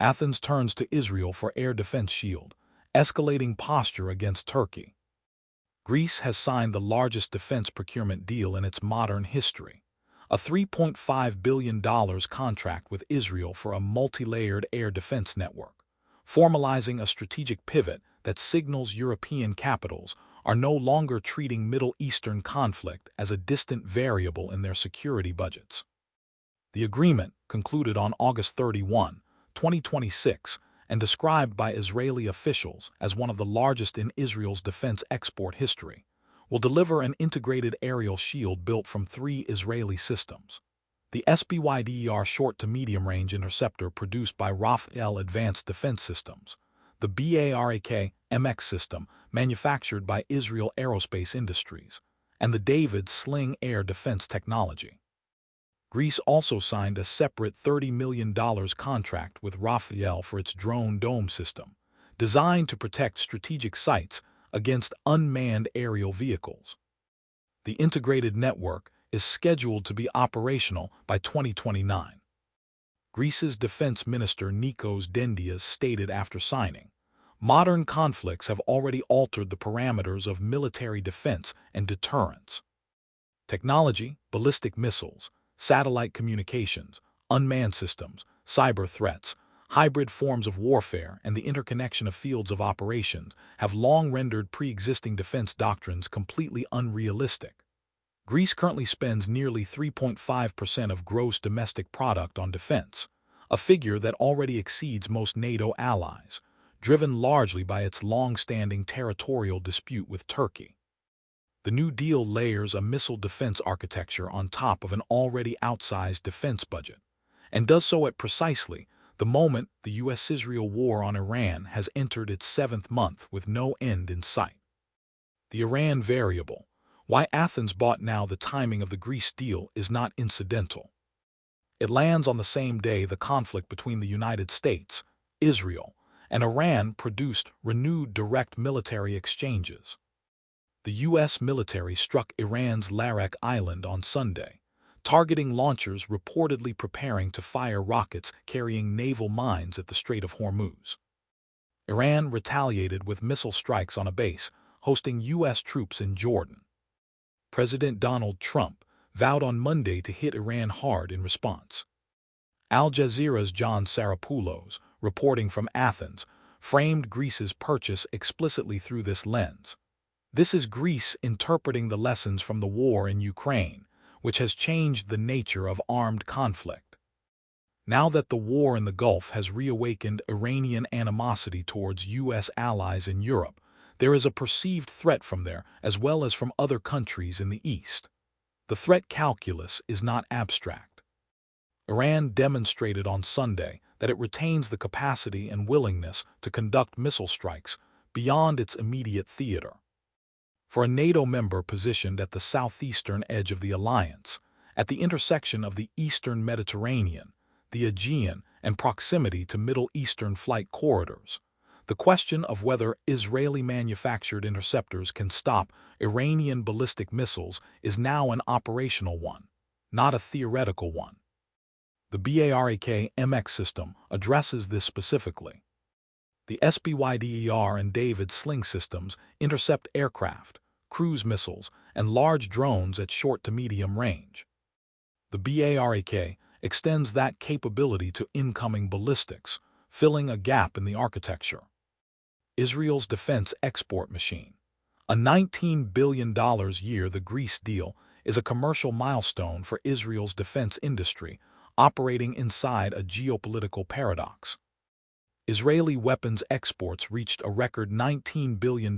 Athens turns to Israel for air defense shield, escalating posture against Turkey. Greece has signed the largest defense procurement deal in its modern history, a $3.5 billion contract with Israel for a multi-layered air defense network, formalizing a strategic pivot that signals European capitals are no longer treating Middle Eastern conflict as a distant variable in their security budgets. The agreement, concluded on August 31, 2026, and described by Israeli officials as one of the largest in Israel's defense export history, will deliver an integrated aerial shield built from 3 Israeli systems. The SBYDER short to medium-range interceptor produced by Rafael Advanced Defense Systems, the BARAK MX system manufactured by Israel Aerospace Industries, and the David Sling air defense technology. Greece also signed a separate $30 million contract with Rafael for its Drone Dome system, designed to protect strategic sites against unmanned aerial vehicles. The integrated network is scheduled to be operational by 2029. Greece's Defense Minister Nikos Dendias stated after signing, "Modern conflicts have already altered the parameters of military defense and deterrence. Technology, ballistic missiles, satellite communications, unmanned systems, cyber threats, hybrid forms of warfare, and the interconnection of fields of operations have long rendered pre-existing defense doctrines completely unrealistic." Greece currently spends nearly 3.5% of gross domestic product on defense, a figure that already exceeds most NATO allies, driven largely by its long-standing territorial dispute with Turkey. The New Deal layers a missile defense architecture on top of an already outsized defense budget, and does so at precisely the moment the U.S.-Israel war on Iran has entered its 7th month with no end in sight. The Iran variable, why Athens bought now the timing of the Greece deal, is not incidental. It lands on the same day the conflict between the United States, Israel, and Iran produced renewed direct military exchanges. The U.S. military struck Iran's Larak Island on Sunday, targeting launchers reportedly preparing to fire rockets carrying naval mines at the Strait of Hormuz. Iran retaliated with missile strikes on a base hosting U.S. troops in Jordan. President Donald Trump vowed on Monday to hit Iran hard in response. Al Jazeera's John Sarapoulos, reporting from Athens, framed Greece's purchase explicitly through this lens. This is Greece interpreting the lessons from the war in Ukraine, which has changed the nature of armed conflict. Now that the war in the Gulf has reawakened Iranian animosity towards U.S. allies in Europe, there is a perceived threat from there as well as from other countries in the East. The threat calculus is not abstract. Iran demonstrated on Sunday that it retains the capacity and willingness to conduct missile strikes beyond its immediate theater. For a NATO member positioned at the southeastern edge of the alliance, at the intersection of the Eastern Mediterranean, the Aegean, and proximity to Middle Eastern flight corridors, the question of whether Israeli-manufactured interceptors can stop Iranian ballistic missiles is now an operational one, not a theoretical one. The BARAK MX system addresses this specifically. The SBYDER and David Sling systems intercept aircraft, cruise missiles, and large drones at short to medium range. The BARAK extends that capability to incoming ballistics, filling a gap in the architecture. Israel's defense export machine. A $19 billion year the Greece deal is a commercial milestone for Israel's defense industry, operating inside a geopolitical paradox. Israeli weapons exports reached a record $19 billion in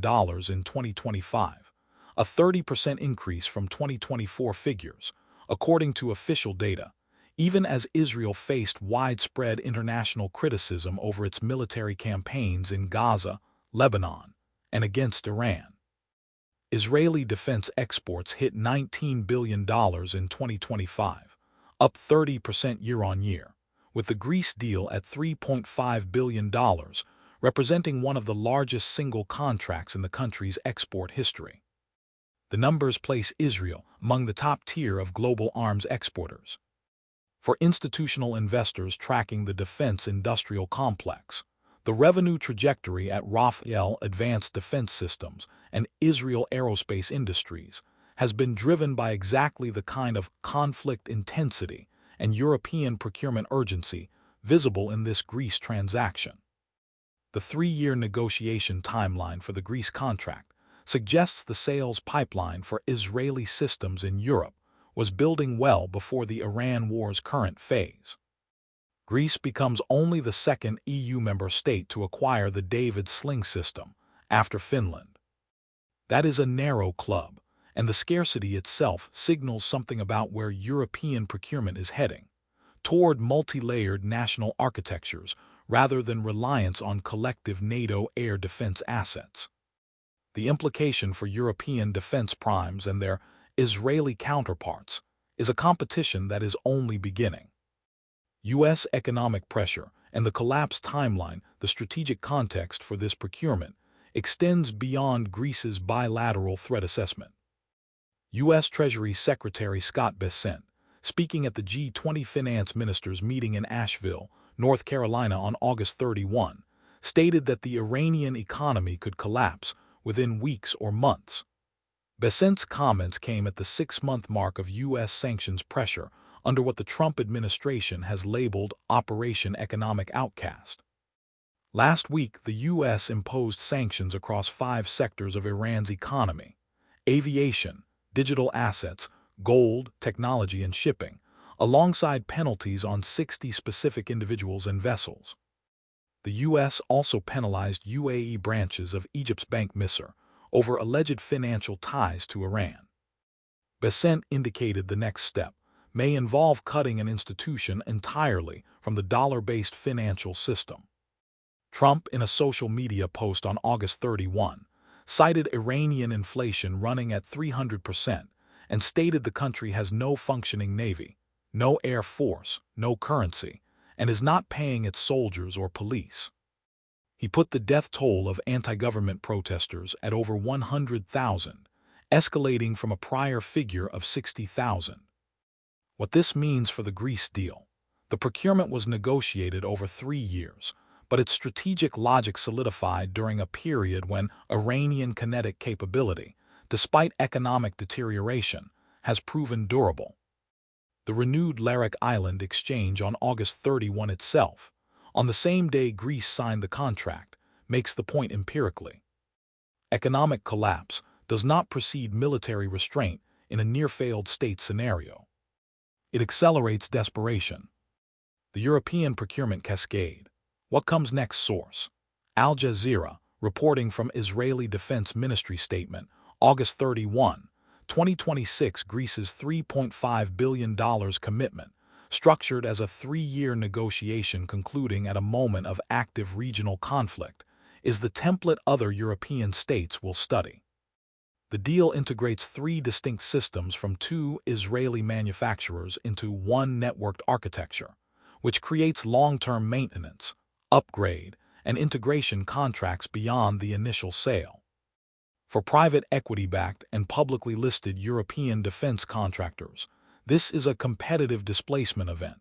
2025, a 30% increase from 2024 figures, according to official data, even as Israel faced widespread international criticism over its military campaigns in Gaza, Lebanon, and against Iran. Israeli defense exports hit $19 billion in 2025, up 30% year-on-year, with the Greece deal at $3.5 billion, representing one of the largest single contracts in the country's export history. The numbers place Israel among the top tier of global arms exporters. For institutional investors tracking the defense industrial complex, the revenue trajectory at Rafael Advanced Defense Systems and Israel Aerospace Industries has been driven by exactly the kind of conflict intensity and European procurement urgency visible in this Greece transaction. The 3-year negotiation timeline for the Greece contract suggests the sales pipeline for Israeli systems in Europe was building well before the Iran war's current phase. Greece becomes only the second EU member state to acquire the David Sling system, after Finland. That is a narrow club, and the scarcity itself signals something about where European procurement is heading, toward multi-layered national architectures rather than reliance on collective NATO air defense assets. The implication for European defense primes and their Israeli counterparts is a competition that is only beginning. U.S. economic pressure and the collapse timeline, the strategic context for this procurement, extends beyond Greece's bilateral threat assessment. U.S. Treasury Secretary Scott Bessent, speaking at the G20 finance ministers meeting in Asheville, North Carolina on August 31, stated that the Iranian economy could collapse within weeks or months. Bessent's comments came at the 6-month mark of U.S. sanctions pressure under what the Trump administration has labeled Operation Economic Outcast. Last week, the U.S. imposed sanctions across 5 sectors of Iran's economy: aviation, digital assets, gold, technology, and shipping, alongside penalties on 60 specific individuals and vessels. The U.S. also penalized UAE branches of Egypt's Bank Misr over alleged financial ties to Iran. Bessent indicated the next step may involve cutting an institution entirely from the dollar-based financial system. Trump, in a social media post on August 31, cited Iranian inflation running at 300% and stated the country has no functioning navy, no air force, no currency, and is not paying its soldiers or police. He put the death toll of anti-government protesters at over 100,000, escalating from a prior figure of 60,000. What this means for the Greece deal: the procurement was negotiated over 3 years, but its strategic logic solidified during a period when Iranian kinetic capability, despite economic deterioration, has proven durable. The renewed Larak Island exchange on August 31 itself, on the same day Greece signed the contract, makes the point empirically. Economic collapse does not precede military restraint in a near-failed state scenario. It accelerates desperation. The European procurement cascade. What comes next? Source: Al Jazeera, reporting from Israeli Defense Ministry statement, August 31, 2026. Greece's $3.5 billion commitment, structured as a 3-year negotiation concluding at a moment of active regional conflict, is the template other European states will study. The deal integrates 3 distinct systems from 2 Israeli manufacturers into one networked architecture, which creates long-term maintenance, upgrade, and integration contracts beyond the initial sale. For private equity-backed and publicly listed European defense contractors, this is a competitive displacement event.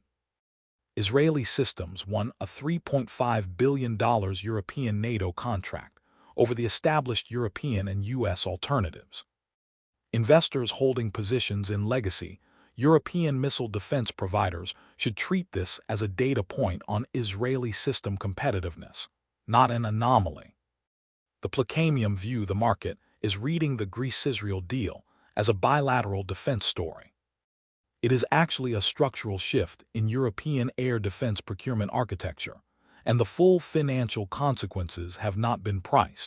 Israeli Systems won a $3.5 billion European NATO contract over the established European and U.S. alternatives. Investors holding positions in legacy European missile defense providers should treat this as a data point on Israeli system competitiveness, not an anomaly. The Placamium view the market is reading the Greece-Israel deal as a bilateral defense story. It is actually a structural shift in European air defense procurement architecture, and the full financial consequences have not been priced.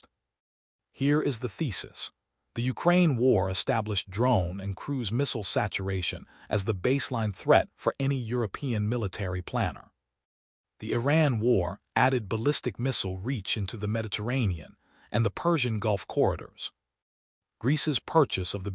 Here is the thesis. The Ukraine war established drone and cruise missile saturation as the baseline threat for any European military planner. The Iran war added ballistic missile reach into the Mediterranean and the Persian Gulf corridors. Greece's purchase of the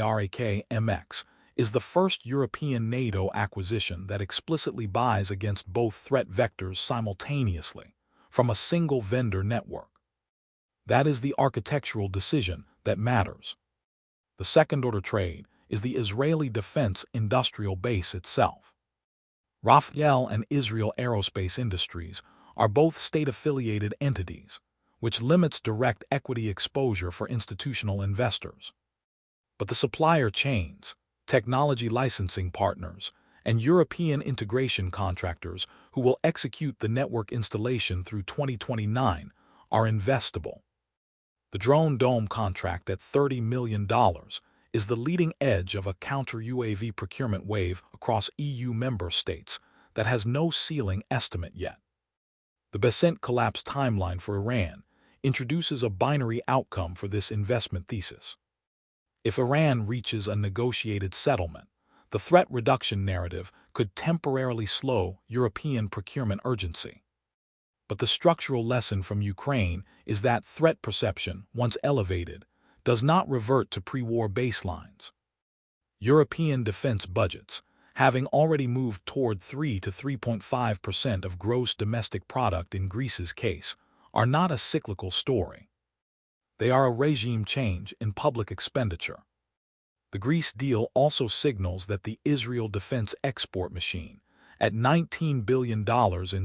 Barak-MX is the first European NATO acquisition that explicitly buys against both threat vectors simultaneously, from a single vendor network. That is the architectural decision that matters. The second-order trade is the Israeli defense industrial base itself. Rafael and Israel Aerospace Industries are both state-affiliated entities, which limits direct equity exposure for institutional investors. But the supplier chains, technology licensing partners, and European integration contractors who will execute the network installation through 2029 are investable. The Drone Dome contract at $30 million is the leading edge of a counter-UAV procurement wave across EU member states that has no ceiling estimate yet. The Basent collapse timeline for Iran introduces a binary outcome for this investment thesis. If Iran reaches a negotiated settlement, the threat reduction narrative could temporarily slow European procurement urgency. But the structural lesson from Ukraine is that threat perception, once elevated, does not revert to pre-war baselines. European defense budgets, having already moved toward 3 to 3.5% of gross domestic product in Greece's case, are not a cyclical story. They are a regime change in public expenditure. The Greece deal also signals that the Israel defense export machine, at $19 billion in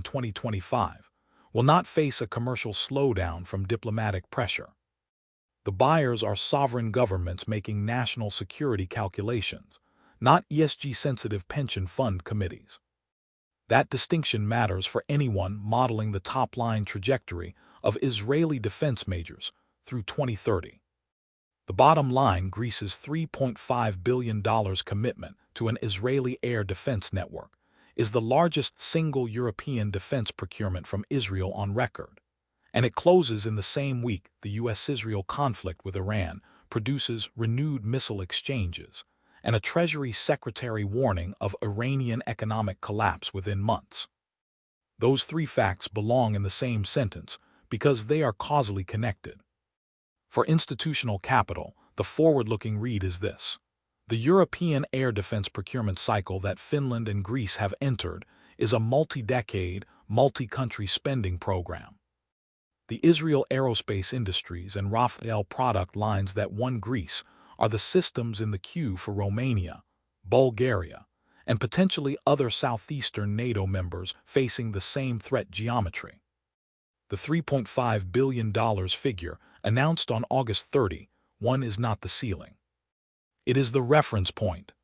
2025, will not face a commercial slowdown from diplomatic pressure. The buyers are sovereign governments making national security calculations, not ESG-sensitive pension fund committees. That distinction matters for anyone modeling the top-line trajectory of Israeli defense majors through 2030. The bottom line: Greece's $3.5 billion commitment to an Israeli air defense network is the largest single European defense procurement from Israel on record, and it closes in the same week the U.S.-Israel conflict with Iran produces renewed missile exchanges and a Treasury Secretary warning of Iranian economic collapse within months. Those three facts belong in the same sentence because they are causally connected. For institutional capital, the forward-looking read is this: the European air defense procurement cycle that Finland and Greece have entered is a multi-decade, multi-country spending program. The Israel Aerospace Industries and Rafael product lines that won Greece are the systems in the queue for Romania, Bulgaria, and potentially other southeastern NATO members facing the same threat geometry. The $3.5 billion figure announced on August 30 is not the ceiling. It is the reference point.